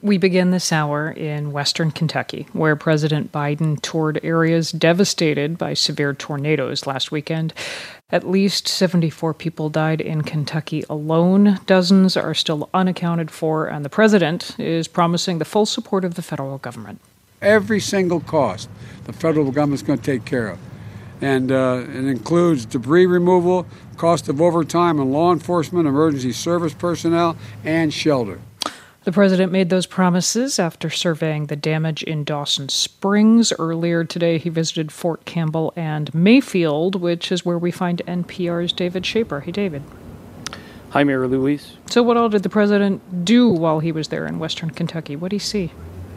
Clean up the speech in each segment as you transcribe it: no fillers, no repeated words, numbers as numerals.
We begin this hour in western Kentucky, where President Biden toured areas devastated by severe tornadoes last weekend. At least 74 people died in Kentucky alone. Dozens are still unaccounted for, and the president is promising the full support of the federal government. Every single cost the federal government's going to take care of. And it includes debris removal, cost of overtime and law enforcement, emergency service personnel, and shelter. The president made those promises after surveying the damage in Dawson Springs. Earlier today, he visited Fort Campbell and Mayfield, which is where we find NPR's David Schaper. Hey, David. Hi, Mary Louise. So what all did the president do while he was there in western Kentucky? What did he see?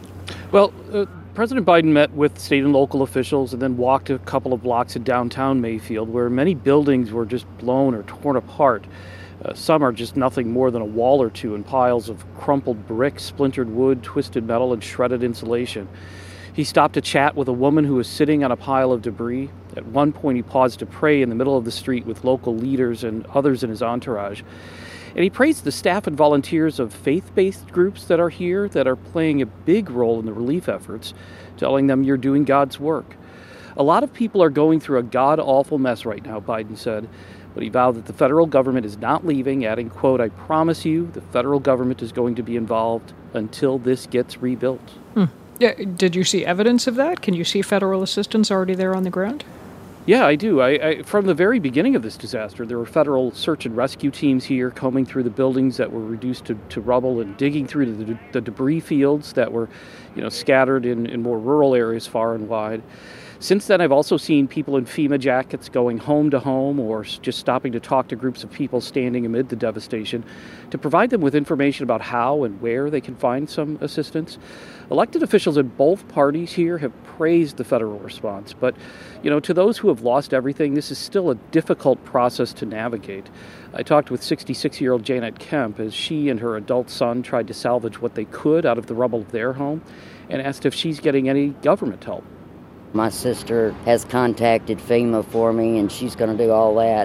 Well, President Biden met with state and local officials and then walked a couple of blocks in downtown Mayfield, where many buildings were just blown or torn apart. Some are just nothing more than a wall or two in piles of crumpled brick, splintered wood, twisted metal, and shredded insulation. He stopped to chat with a woman who was sitting on a pile of debris. At one point, he paused to pray in the middle of the street with local leaders and others in his entourage. And he praised the staff and volunteers of faith-based groups that are here that are playing a big role in the relief efforts, telling them you're doing God's work. A lot of people are going through a god-awful mess right now, Biden said. But he vowed that the federal government is not leaving, adding, quote, "I promise you the federal government is going to be involved until this gets rebuilt." Yeah, did you see evidence of that? Can you see federal assistance already there on the ground? Yeah, I do. From the very beginning of this disaster, there were federal search and rescue teams here combing through the buildings that were reduced to rubble and digging through the debris fields that were, scattered in more rural areas far and wide. Since then, I've also seen people in FEMA jackets going home to home or just stopping to talk to groups of people standing amid the devastation to provide them with information about how and where they can find some assistance. Elected officials in both parties here have praised the federal response, but, to those who have lost everything, this is still a difficult process to navigate. I talked with 66-year-old Janet Kemp as she and her adult son tried to salvage what they could out of the rubble of their home and asked if she's getting any government help. My sister has contacted FEMA for me, and she's going to do all that.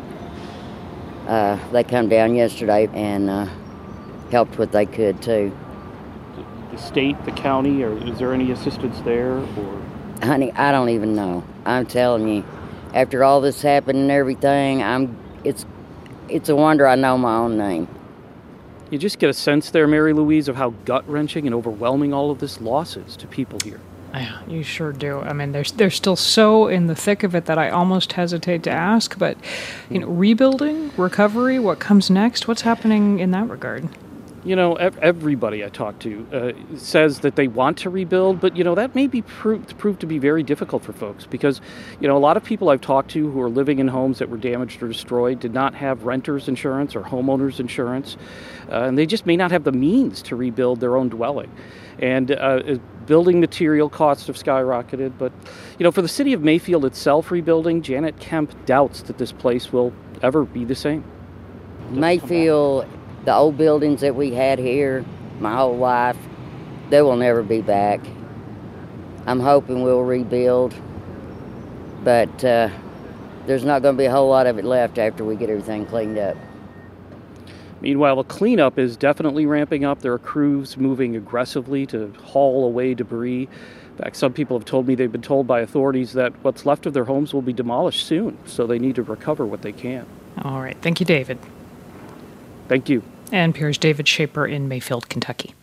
They come down yesterday and helped what they could, too. The state, the county, or is there any assistance there? Or Honey, I don't even know. I'm telling you, after all this happened and everything, it's a wonder I know my own name. You just get a sense there, Mary Louise, of how gut-wrenching and overwhelming all of this loss is to people here. Yeah, you sure do. I mean, they're still so in the thick of it that I almost hesitate to ask. But, rebuilding, recovery, what comes next? What's happening in that regard? Everybody I talk to says that they want to rebuild, but, that may be proved to be very difficult for folks because, a lot of people I've talked to who are living in homes that were damaged or destroyed did not have renter's insurance or homeowner's insurance, and they just may not have the means to rebuild their own dwelling. And building material costs have skyrocketed, but, for the city of Mayfield itself rebuilding, Janet Kemp doubts that this place will ever be the same. Mayfield, the old buildings that we had here my whole life, they will never be back. I'm hoping we'll rebuild, but there's not going to be a whole lot of it left after we get everything cleaned up. Meanwhile, the cleanup is definitely ramping up. There are crews moving aggressively to haul away debris. In fact, some people have told me they've been told by authorities that what's left of their homes will be demolished soon, so they need to recover what they can. All right. Thank you, David. Thank you. NPR's David Schaper in Mayfield, Kentucky.